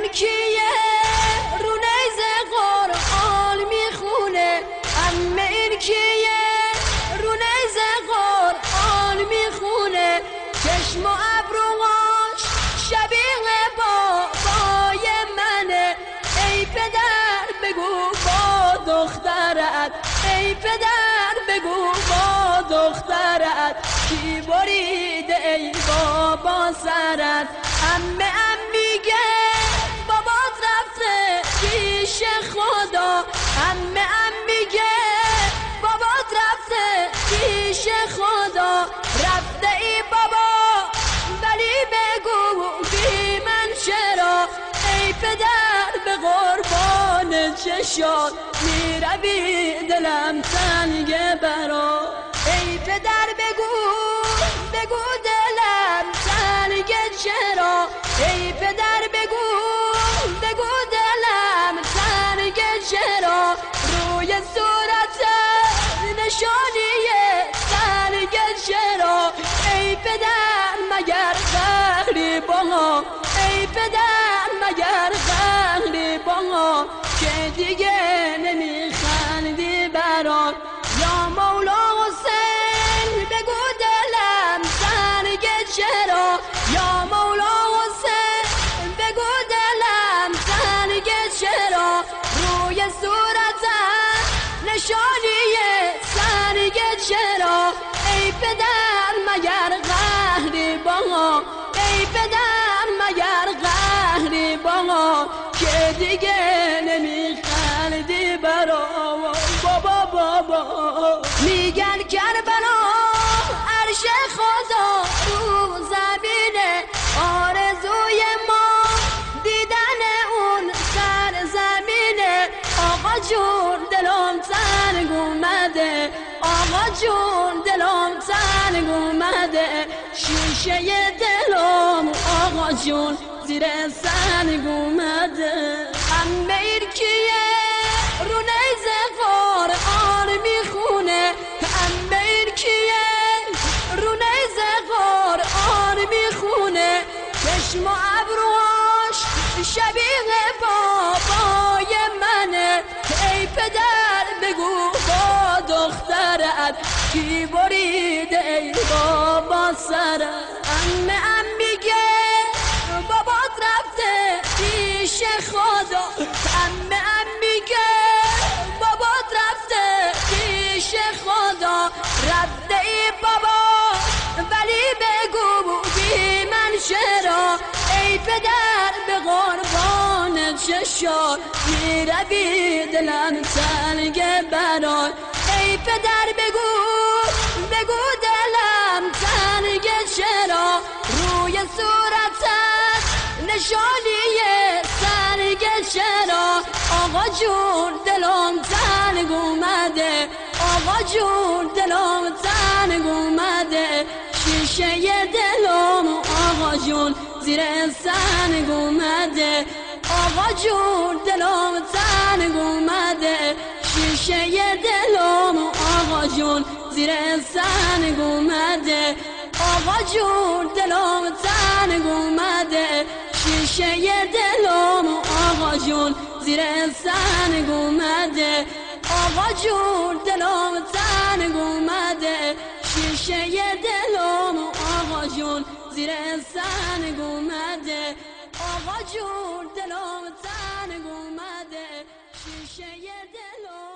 کیه رو نیز قرآن میخونه، عمه این کیه رو نیز قرآن میخونه، چشم و ابروهاش شبیه بابای منه. ای پدر بگو با دخترت، ای پدر بگو با دخترت کی بریده ای بابا سرت. عمه میگه بابات رفته پیش خدا، عمه میگه بابات رفته پیش خدا. رفته ای بابا ولی بگو بی من چرا، ای پدر به قربان چشات میروی دلم تنگه برا. ای پدر بگو بگو دلم تنگه چرا، ای پدر بگو بگو دلم تنگه چرا. روی صورت نشانیه تنگه چرا، ای پدر مگر قهری با، ای پدر مگر قهری با که دیگه نمیخندی برات. یا مولا حسین بگو دلم تنگه چرا، یا مولا حسین بگو دلم تنگه چرا. روی صورتم نشانیه تنگه چرا، ای پدر مگر قهری با، ای پدر مگر قهری با که دیگه نمیخندی برا. بابا بابا میگن کربلا عرش خدا رو زمینه، آرزوی ما دیدن اون سر زمینه. آقا جون دلم تنگ اومده، آقا جون دلم تنگ اومده، شیشه دلم آقا جون زیر سنگ اومده. عمه این کیه رو نیز قرآن میخونه، عمه این کیه رو نیز قرآن میخونه، چشم و ابروهاش شبیه بابای منه. ای پدر بگو با دخترت کی بریده ای بابا سرت. عمه میگه بابات رفته پیش خدا، عمه میگه بابات رفته پیش خدا. رفته ای بابا ولی بگو بی من چرا، ای پدر به قربان چشات میروی دلم تنگه برات. ای پدر بگو بگو دلم تنگه چرا، روی صورتت نشانیه تنگه چرا. آقا جون دلم تنگ اومده، آقا جون دلم تنگ اومده، شیشه دلم آقا جون زیر سنگ اومده. آقا جون دلم تنگ اومده، شیشه دلم آقا جون زیر سنگ اومده. آقا جون دلم تنگ اومده، شیشه دلم آقا جون زیر سنگ اومده. آقا جون دلم تنگ اومده، شیشه دلم آقا جون زیر سنگ اومده. آقا جون دلم تنگ اومده، شیشه دلم